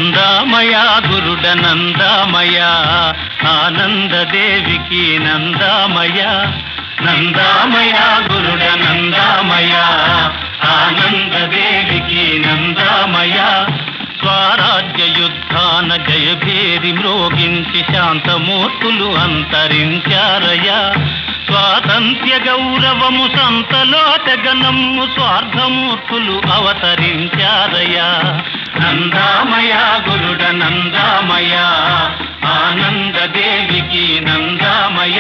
నందామయ గురుడ నందామయ ఆనందదేవికి నందామయ నందామయ గురుడ నందామయ ఆనందదేవికి నందామయ స్వరాజ్య యుద్ధాన జయభేరి మ్రోగించి శాంతమూర్తులు అంతరించారయ స్వాతంత్ర్య గౌరవము సంతలో తెగనమ్ము స్వార్థమూర్తులు అవతరించారయ నందామయ గురుడ నందామయ ఆనందదేవికి నందామయ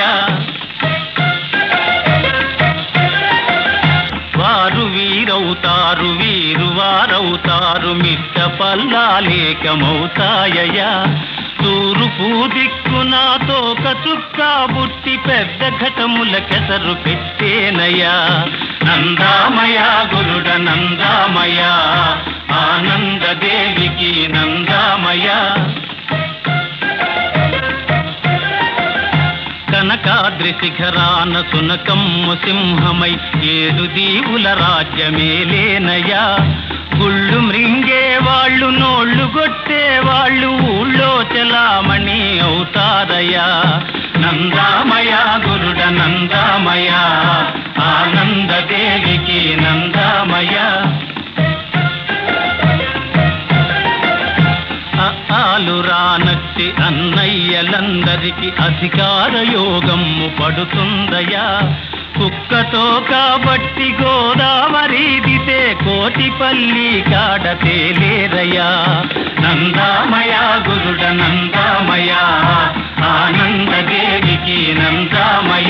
వారు వీరవుతారు వీరు వారవుతారు మిట్ట పల్లాలేకమవుతాయ తూర్పు దిక్కున తోక చుక్క బుట్టి పెద్ద ఘటముల కెసరు పెట్టేనయా నందామయ గురుడ నందామయ ఆనందదేవికి నందామయ కనకాద్రి శిఖరాన సునకమ్ము సింహమై 7 దీవుల రాజ్యమేలేనయా గుళ్ళు మృంగే వాళ్ళు నోళ్ళు కొట్టే వాళ్ళు ఊళ్ళో చలామణి అవుతారయా నందామయ గురుడ నందామయ ఆనందదేవికి నందామయ ఆలు రానట్టి అన్నయ్యలందరికి అధికార యోగము పడుతుందయా కుక్కతో కాబట్టి గోదావరిదితే కోటిపల్లి కాడ తేలేరయా నందామయ గురుడ నందామయ ఆనందదేవికి నందామయ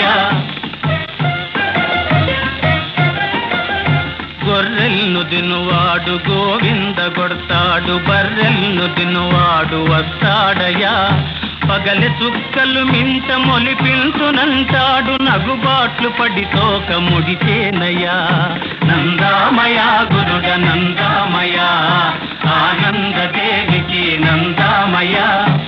గొర్రెల్ను దినువాడు గోవింద కొడతాడు బర్రెల్ను దినువాడు వస్తాడయా పగలి చుక్కలు మింట మొలిపించునంటాడు నగుబాట్లు పడి తోక ముడిచేనయా నందామయ గురుడ నందామయ ఆనందదేవికి నందామయ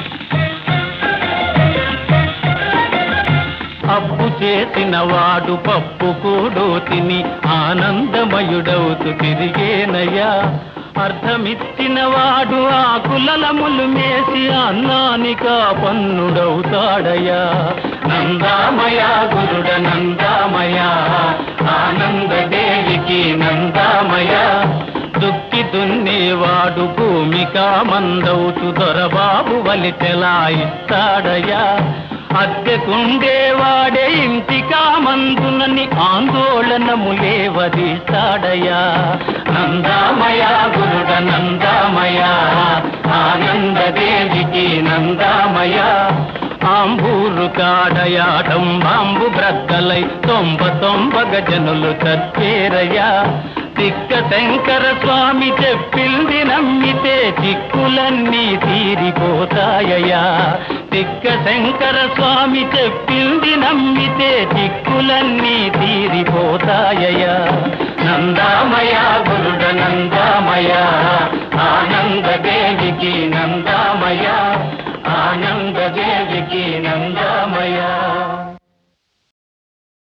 అప్పు చేసిన వాడు పప్పు కూడు తిని ఆనందమయుడవుతూ తిరిగేనయ్యా అర్థమిచ్చిన వాడు ఆకులములు మేసి అన్నానిక పన్నుడవుతాడయ్యా నందామయ గురుడ నందామయ ఆనందదేవికి నందామయ దుక్కి దున్నేవాడు భూమికా మందవుతూ దొరబాబు వలి చెలాయిస్తాడయ్యా అద్దెకుండేవాడే ఇంటికా మందునని ఆందోళనములేవదీస్తాడయా నందామయ గురుడ నందామయ ఆనందదేవికి నందామయ ఆంబూరు కాడయాటం బాంబు బ్రద్దలై 99 గజనులు చచ్చేరయ్యా తిక్క శంకర స్వామి చెప్పింది నమ్మితే చిక్కులన్నీ తీరిపోతాయయా తిక్క శంకర స్వామి చెప్పింది నమ్మితే చిక్కులన్నీ తీరిపోతాయయా నందామయ గురుడ నందామయ ఆనందదేవికి నందామయ ఆనందదేవికి నంద